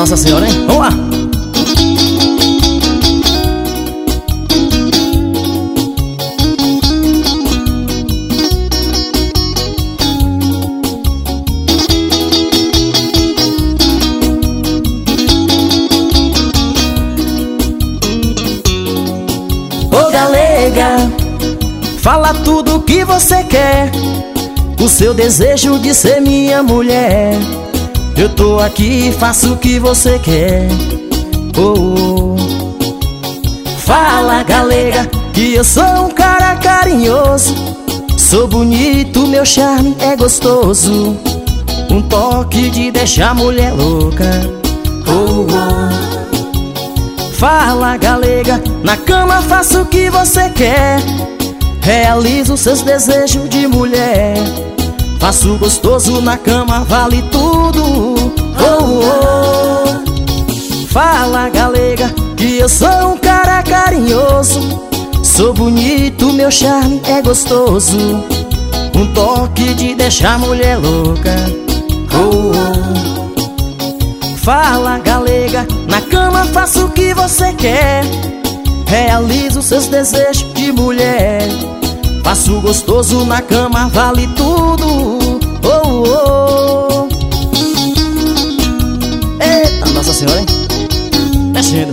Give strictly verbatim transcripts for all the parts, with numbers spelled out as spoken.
Nossa Senhora, hein? Vamos lá! Ô galega, fala tudo o que você quer, o seu desejo de ser minha mulher. Eu tô aqui, faço o que você quer. Oh, oh. Fala galega, que eu sou um cara carinhoso, sou bonito, meu charme é gostoso, um toque de deixar a mulher louca. Oh, oh. Fala galega, na cama faço o que você quer, realizo seus desejos de mulher, faço gostoso na cama, vale tudo. Oh, oh. Fala galega, que eu sou um cara carinhoso, sou bonito, meu charme é gostoso, um toque de deixar a mulher louca. Oh, oh. Fala galega, na cama faço o que você quer, realizo seus desejos de mulher, faço gostoso na cama, vale tudo. Oh, oh. Eita, Nossa Senhora, hein? Mexendo.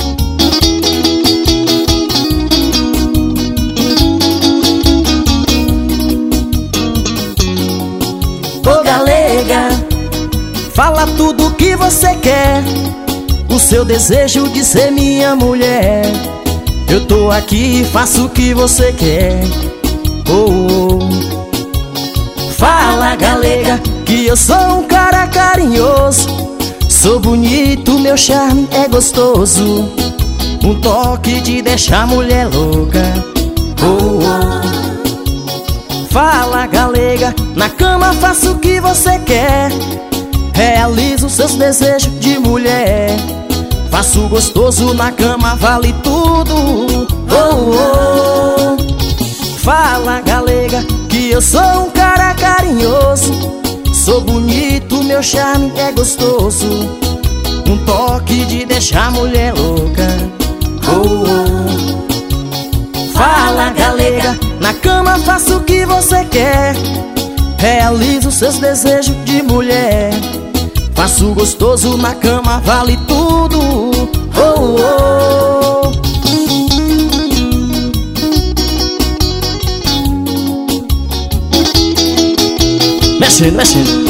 Ô galega, fala tudo o que você quer, o seu desejo de ser minha mulher. Eu tô aqui, faço o que você quer. Oh, oh. Fala galega, que eu sou um cara carinhoso, sou bonito, meu charme é gostoso, um toque de deixar a mulher louca. Oh, oh. Fala galega, na cama faço o que você quer, realizo seus desejos de mulher, faço gostoso na cama, vale tudo. Oh, oh. Fala galega, que eu sou um cara carinhoso, sou bonito, meu charme é gostoso, um toque de deixar a mulher louca. Oh, oh. Fala galega, na cama faço o que você quer, realizo seus desejos de mulher, faço gostoso na cama, vale tudo. Oh, oh. Mexendo, mexendo.